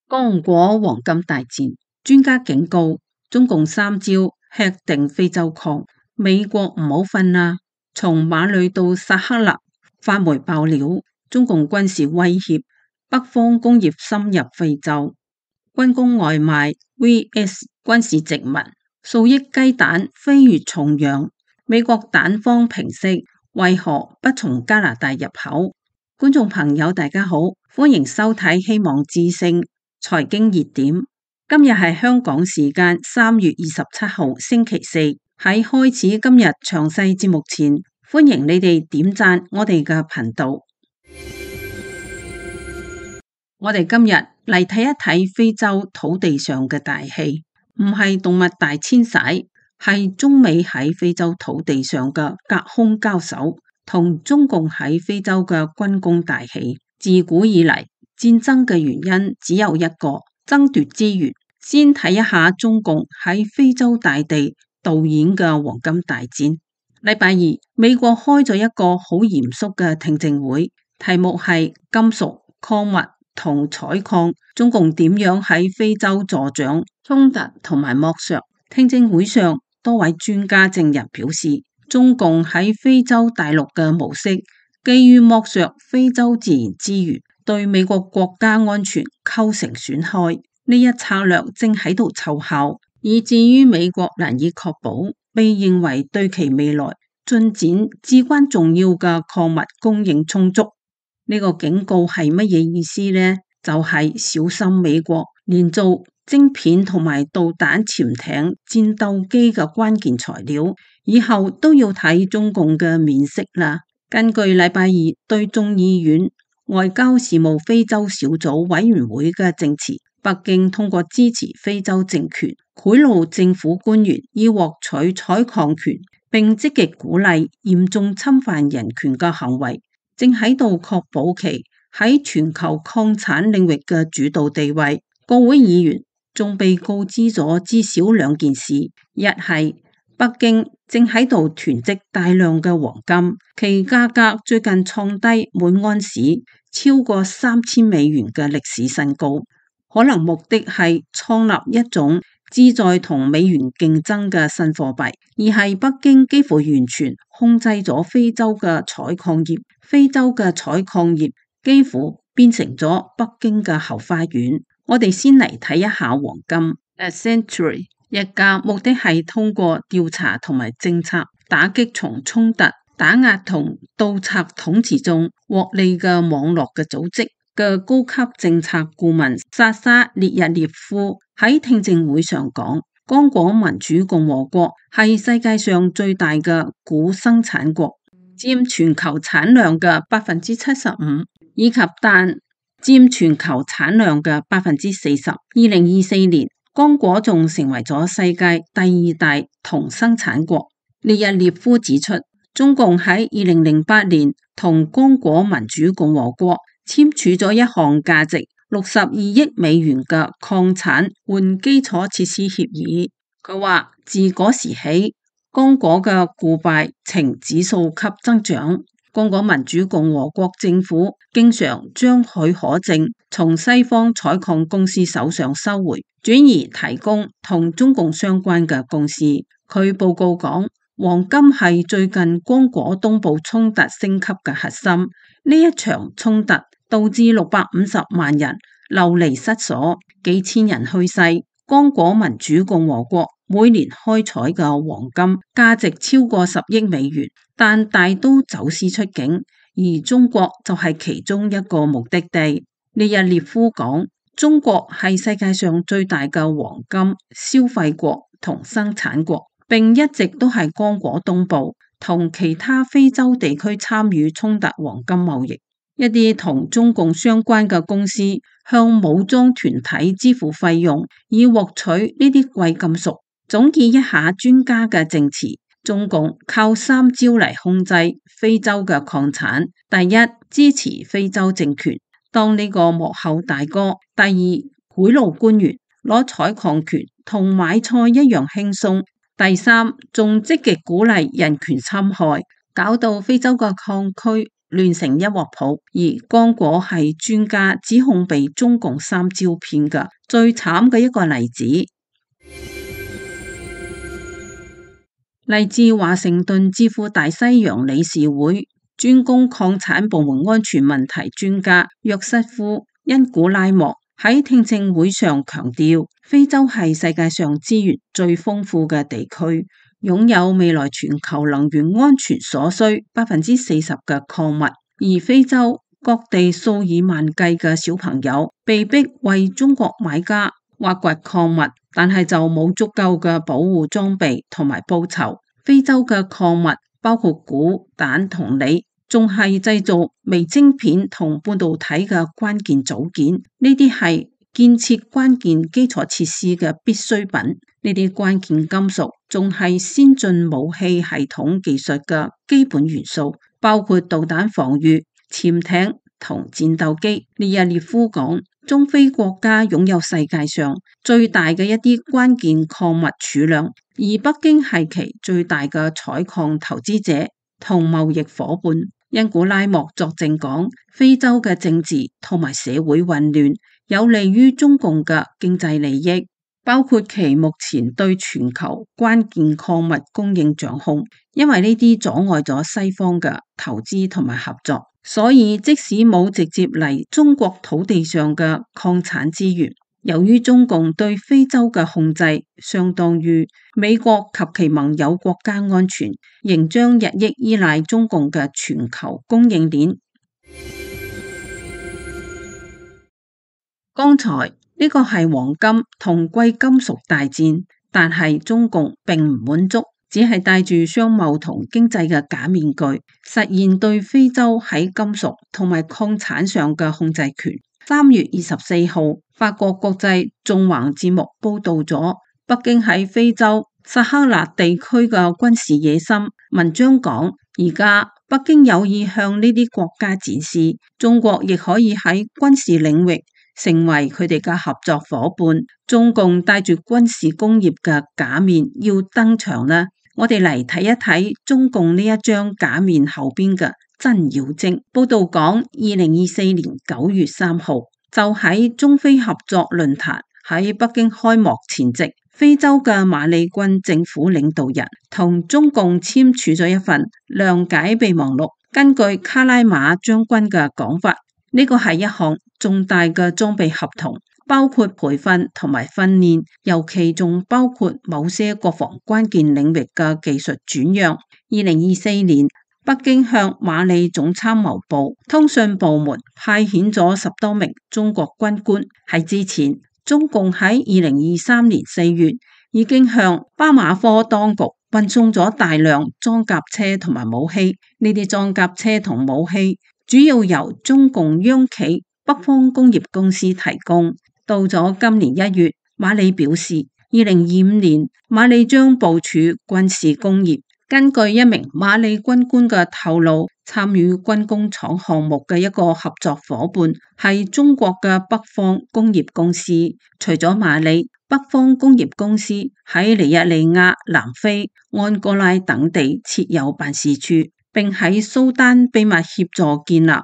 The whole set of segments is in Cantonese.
剛果黃金大戰，專家警告中共3招吃定非洲礦，美國唔好瞓啦！從馬里到薩赫勒，發霉爆料，中共軍事威脅，北方工業深入非洲，軍工外賣 vs 軍事殖民，數億雞蛋飛越重洋，美國蛋荒平息，為何不從加拿大入口？觀眾朋友大家好，歡迎收睇希望之聲財經熱點。今日係香港時間3月27號星期四。喺開始今日詳細節目前，歡迎你哋點讚我哋嘅頻道。我哋今日嚟睇一睇非洲土地上嘅大戲，唔係動物大遷徙，係中美喺非洲土地上嘅隔空交手，同中共喺非洲嘅軍工大戲。自古以嚟，戰爭嘅原因只有一個，爭奪資源。先睇一下中共喺非洲大地導演嘅黃金大戰。禮拜二，美國開咗一個好嚴肅嘅聽證會，題目係金屬、礦物同採礦，中共點樣喺非洲助長衝突同埋剝削。聽證會上，多位專家證人表示，中共喺非洲大陸嘅模式，基於剝削非洲自然資源，對美國國家安全構成損害。呢一策略正喺度奏效，以至於美國難以確保被認為對其未來進展至關重要嘅礦物供應充足。呢個警告係乜嘢意思呢？就係小心美國連做晶片同埋導彈潛艇戰鬥機嘅關鍵材料，以後都要睇中共嘅面色啦。根據禮拜二對眾議院外交事務非洲小組委員會嘅證詞，北京通過支持非洲政權賄賂政府官員以獲取採礦權，並積極鼓勵嚴重侵犯人權嘅行為，正喺度確保其喺全球礦產領域嘅主導地位。國會議員仲被告知咗至少2件事，一係北京正喺度囤積大量嘅黃金，其價格最近創低每盎司超過$3000嘅歷史新高，可能目的係創立一種旨在同美元競爭嘅新貨幣。而係北京幾乎完全控制咗非洲嘅採礦業，非洲嘅採礦業幾乎變成咗北京嘅後花園。我哋先嚟睇一下黃金 Century 一家，目的係通過調查同埋政策打擊從衝突、打壓同盜賊統治中獲利嘅網絡嘅組織嘅高級政策顧問薩沙列日列夫喺聽證會上講，剛果民主共和國係世界上最大嘅鈷生產國，佔全球產量嘅75%，以及氮佔全球產量嘅40%。2024年，剛果仲成為咗世界第2大銅生產國。列日列夫指出，中共喺2008年同剛果民主共和國簽署咗一項價值62億美元嘅礦產換基礎設施協議。佢話自嗰時起，剛果嘅鈷幣呈指數級增長。剛果民主共和國政府經常將許可證從西方採礦公司手上收回，轉而提供同中共相關嘅公司。佢報告講，黃金係最近剛果東部衝突升級嘅核心。呢一場衝突導致650萬人流離失所，幾千人去世。剛果民主共和國每年開採嘅黃金價值超過10億美元，但大都走私出境，而中國就係其中一個目的地。列日列夫講，中國係世界上最大嘅黃金消費國同生產國，並一直都係剛果東部同其他非洲地區參與衝突黃金貿易。一啲同中共相關嘅公司向武裝團體支付費用，以獲取呢啲貴金屬。總結一下專家嘅證詞，中共靠3招嚟控制非洲嘅礦產。第一，支持非洲政權，當呢個幕後大哥。第二，賄賂官員，攞採礦權同買菜一樣輕鬆。第三，仲積極鼓勵人權侵害，搞到非洲嘅礦區亂成一鑊泡，而剛果係專家指控被中共三招騙嘅最慘嘅一個例子。嚟自華盛頓智庫大西洋理事會專攻礦產部門安全問題專家約瑟夫恩古拉莫喺聽證會上強調，非洲係世界上資源最豐富嘅地區，擁有未來全球能源安全所需40%嘅礦物，而非洲各地數以萬計嘅小朋友被逼為中國買家挖掘礦物，但係就冇足夠嘅保護裝備同埋報酬。非洲嘅礦物包括鈷、碘同鋰，仲係製造微晶片同半導體嘅關鍵組件，呢啲係建設關鍵基礎設施嘅必需品。呢啲關鍵金屬仲係先進武器系統技術嘅基本元素，包括導彈防禦、潛艇同戰鬥機。列日列夫講，中非國家擁有世界上最大嘅一啲關鍵礦物儲量，而北京係其最大嘅採礦投資者同貿易夥伴。恩古拉莫作證講，非洲嘅政治同埋社會混亂有利於中共嘅經濟利益，包括其目前對全球關鍵礦物供應掌控，因為呢啲阻礙咗西方嘅投資同埋合作。所以即使冇直接嚟中國土地上嘅礦產資源，由於中共對非洲嘅控制相當於美國及其盟友國家安全，仍將日益依賴中共嘅全球供應鏈。剛才呢個係黃金同貴金屬大戰，但係中共並唔滿足，只係戴住商貿同經濟嘅假面具，實現對非洲喺金屬同埋礦產上嘅控制權。3月24號，法國國際縱橫節目報道咗北京喺非洲薩赫勒地區嘅軍事野心。文章講，而家北京有意向呢啲國家展示，中國亦可以喺軍事領域成為佢哋嘅合作夥伴。中共帶住軍事工業嘅假面要登場啦！我哋嚟睇一睇中共呢一張假面後邊嘅真妖精。報道講，2024年9月3號就喺中非合作論壇喺北京開幕前夕，非洲嘅馬里軍政府領導人同中共簽署咗一份諒解備忘錄。根據卡拉馬將軍嘅講法，呢個係一項重大嘅裝備合同，包括培訓同埋訓練，尤其仲包括某些國防關鍵領域嘅技術轉讓。2024年，北京向馬里總參謀部通訊部門派遣咗10多名中國軍官。喺之前，中共喺2023年4月已經向巴馬科當局運送咗大量裝甲車同埋武器。呢啲裝甲車同武器主要由中共央企北方工業公司提供。到咗今年1月，馬里表示2025年馬里將部署軍事工業。根據一名馬里軍官嘅透露，參與軍工廠項目嘅一個合作夥伴係中國嘅北方工業公司。除咗馬里，北方工業公司喺尼日利亞、南非、安哥拉等地設有辦事處，並喺蘇丹秘密協助建立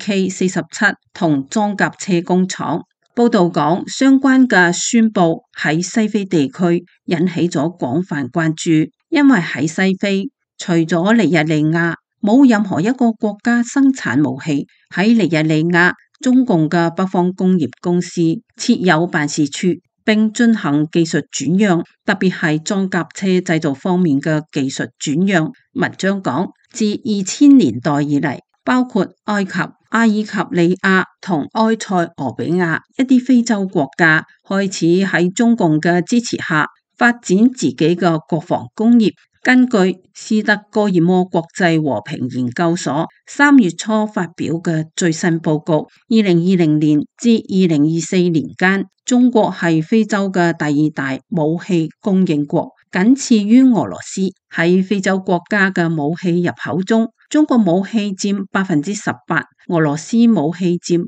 AK-47同裝甲車工廠。報道講，相關嘅宣布喺西非地區引起咗廣泛關注，因為喺西非，除咗尼日利亞，冇任何一個國家生產武器。喺尼日利亞，中共嘅北方工業公司設有辦事處，並進行技術轉讓，特別係裝甲車製造方面嘅技術轉讓。文章講，自2000年代以嚟，包括埃及、阿爾及利亞同埃塞俄比亞一啲非洲國家開始喺中共嘅支持下發展自己嘅國防工業。根據斯德哥爾摩國際和平研究所3月初發表嘅最新報告，2020年至2024年間，中國係非洲嘅第2大武器供應國，僅次於俄羅斯。喺非洲國家嘅武器入口中，中國武器佔18%，俄羅斯武器佔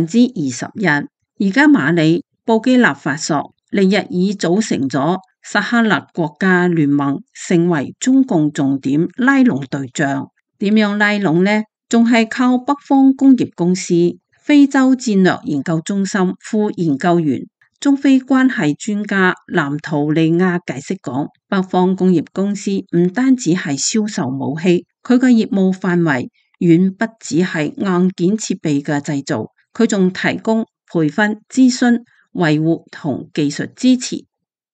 21%。而家馬里、布基納法索、尼日爾組成咗薩赫勒國家聯盟，成為中共重點拉攏對象。點樣拉攏呢？ 仲係靠北方工業公司。非洲戰略研究中心副研究員、中非關係專家藍圖利亞解釋講，北方工業公司唔單止係銷售武器，佢嘅業務範圍遠不只係硬件設備嘅製造，佢仲提供培訓、諮詢、維護同技術支持。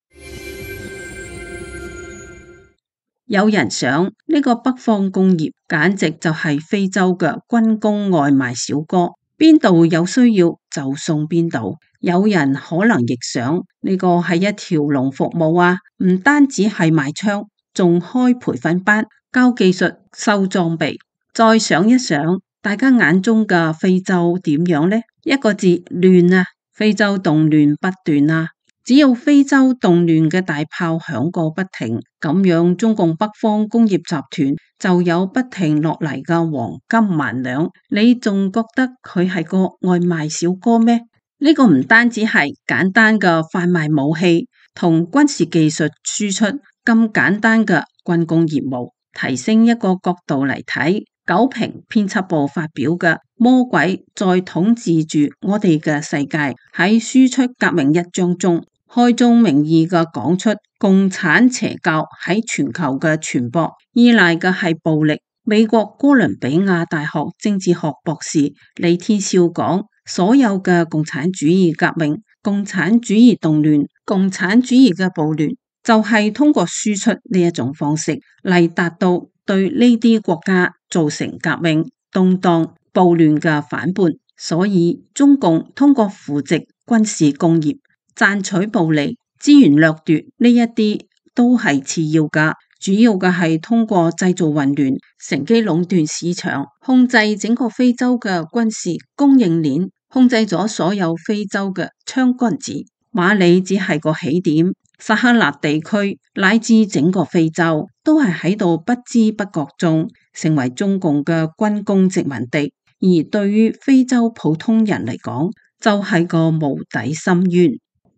有人想呢個北方工業簡直就係非洲嘅軍工外賣小哥，邊度有需要就送邊度。有人可能亦想呢個係一條龍服務啊，唔單止係賣槍，仲開培訓班，教技術、收裝備。再想一想，大家眼中嘅非洲點樣呢？一個字，亂啊！非洲動亂不斷啊！只要非洲動亂嘅大炮響個不停，咁樣中共北方工業集團就有不停落嚟嘅黃金萬兩。你仲覺得佢係個外賣小哥咩？呢個唔單止係簡單嘅販賣武器同軍事技術輸出咁簡單嘅軍工業務。提升一個角度嚟睇，九評編輯部發表嘅《魔鬼在統治住我哋嘅世界》喺輸出革命一章中，開宗明義嘅講出共產邪教喺全球嘅傳播，依賴嘅係暴力。美國哥倫比亞大學政治學博士李天少講，所有嘅共產主義革命、共產主義動亂、共產主義嘅暴亂，就係通過輸出呢一種方式嚟達到對呢啲國家造成革命、動盪、暴亂嘅反叛。所以中共通過扶植軍事工業、賺取暴利、資源掠奪呢一啲都係次要噶，主要嘅係通過製造混亂、乘機壟斷市場，控制整個非洲嘅軍事供應鏈，控制咗所有非洲嘅槍桿子。馬里只係個起點，撒哈拉地區乃至整個非洲都係喺度不知不覺中成為中共嘅軍工殖民地，而對於非洲普通人嚟講，就係個無底深淵。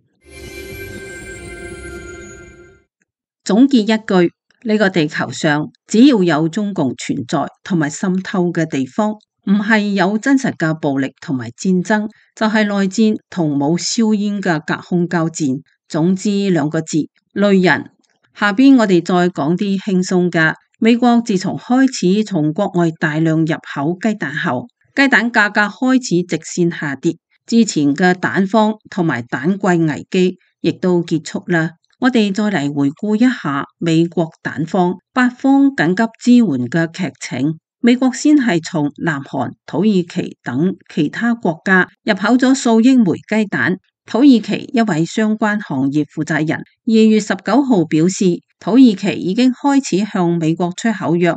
總結一句，呢個地球上只要有中共存在同埋滲透嘅地方，唔係有真實嘅暴力同埋戰爭，就係內戰同冇硝煙嘅隔空交戰。總之兩個字，累人。下邊我哋再講啲輕鬆嘅。美國自從開始從國外大量入口雞蛋後，雞蛋價格開始直線下跌，之前嘅蛋荒同埋蛋貴危機亦都結束啦。我哋再嚟回顧一下美國蛋荒八方緊急支援嘅劇情。美國先係從南韓、土耳其等其他國家入口咗數億枚雞蛋。土耳其一位相關行業負責人2月19號表示，土耳其已經開始向美國出口約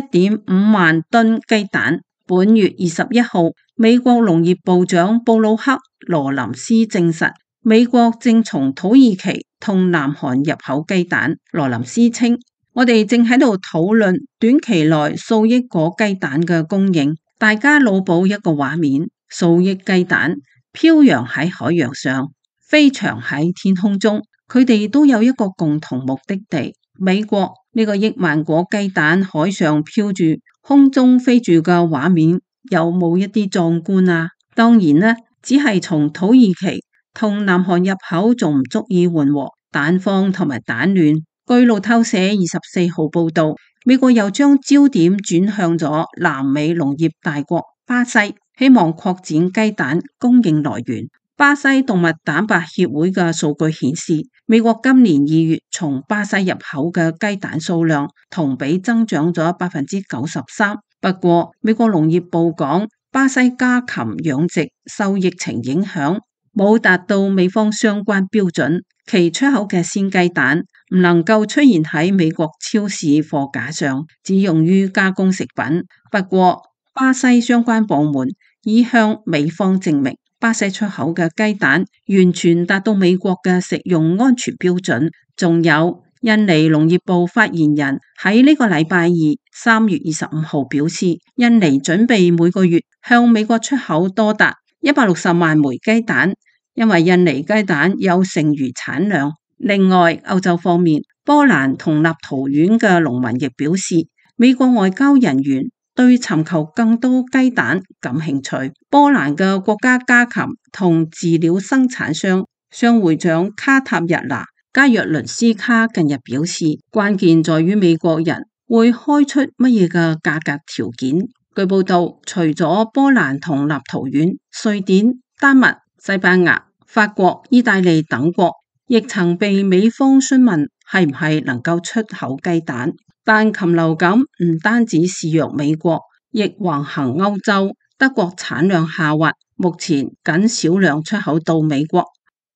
1.5萬噸雞蛋。本月21號，美國農業部長布魯克羅林斯證實，美國正從土耳其同南韓入口雞蛋。羅林斯稱，我哋正喺度討論短期內數億個雞蛋嘅供應。大家腦補一個畫面，數億雞蛋飄揚喺海洋上，飛翔喺天空中，佢哋都有一個共同目的地。美國呢個億萬個雞蛋海上飄住、空中飛住嘅畫面，有冇一啲壯觀啊？當然啦，只係從土耳其同南韓入口仲唔足以緩和蛋荒同埋蛋亂。據路透社24號報道，美國又將焦點轉向咗南美農業大國巴西，希望擴展雞蛋供應來源。巴西動物蛋白協會嘅數據顯示，美國今年2月從巴西入口嘅雞蛋數量同比增長咗93%。不過，美國農業部講，巴西家禽養殖受疫情影響，冇達到美方相關標準，其出口嘅鮮雞蛋唔能夠出現喺美國超市貨架上，只用於加工食品。不過，巴西相關部門已向美方證明，巴西出口嘅雞蛋完全達到美國嘅食用安全標準。仲有印尼農業部發言人喺呢個禮拜二3月25號表示，印尼準備每個月向美國出口多達160萬枚雞蛋，因為印尼雞蛋有剩餘產量。另外，歐洲方面，波蘭同立陶宛嘅農民亦表示，美國外交人員對尋求更多雞蛋感興趣。波蘭嘅國家家禽同飼料生產商會長卡塔日娜加若倫斯卡近日表示，關鍵在於美國人會開出乜嘢嘅價格條件。據報道，除咗波蘭同立陶宛、瑞典、丹麥、西班牙、法國、意大利等國，亦曾被美方詢問係唔係能夠出口雞蛋。但禽流感唔單止肆虐美國，亦橫行歐洲。德國產量下滑，目前僅少量出口到美國。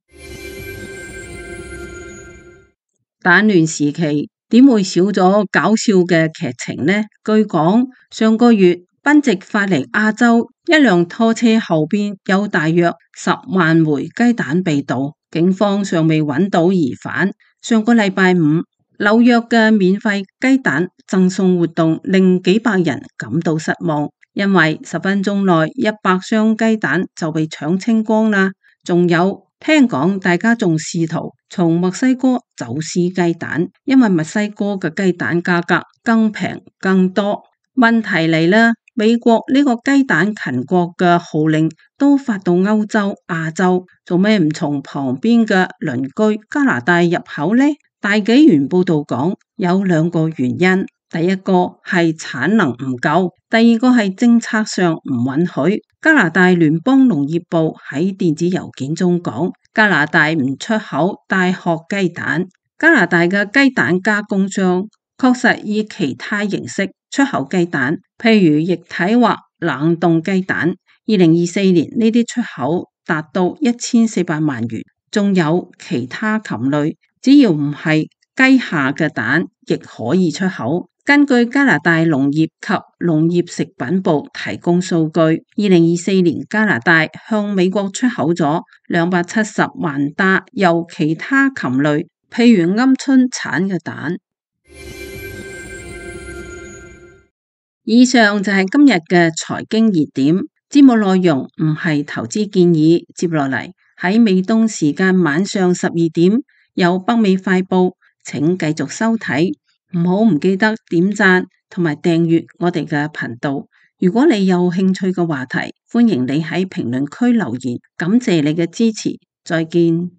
蛋亂時期點會少咗搞笑嘅劇情呢？據講，上個月賓夕發嚟亞洲一輛拖車後邊有大約10萬枚雞蛋被盜，警方尚未揾到疑犯。上個禮拜五，紐約嘅免費雞蛋贈送活動令幾百人感到失望，因為10分鐘內100箱雞蛋就被搶清光啦。仲有聽講大家仲試圖從墨西哥走私雞蛋，因為墨西哥嘅雞蛋價格更平更多。問題嚟啦，美國呢個雞蛋勤國嘅號令都發到歐洲、亞洲，做咩唔從旁邊嘅鄰居加拿大入口呢？大紀元報道講有2個原因，第一個係產能唔夠，第二個係政策上唔允許。加拿大聯邦農業部喺電子郵件中講，加拿大唔出口大殼雞蛋。加拿大嘅雞蛋加工商確實以其他形式出口雞蛋，譬如液體或冷凍雞蛋。2024年呢啲出口達到1400萬元，仲有其他禽類，只要唔係雞下嘅蛋，亦可以出口。根據加拿大農業及農業食品部提供數據，2024年加拿大向美國出口咗270萬打由其他禽類，譬如鵪鶉產嘅蛋。以上就係今日嘅財經熱點，節目內容唔係投資建議。接落嚟喺美東時間晚上12點有北美快報，請繼續收睇。唔記得點讚同埋訂閱我哋嘅頻道。如果你有興趣嘅話題，歡迎你喺評論區留言。感謝你嘅支持，再見。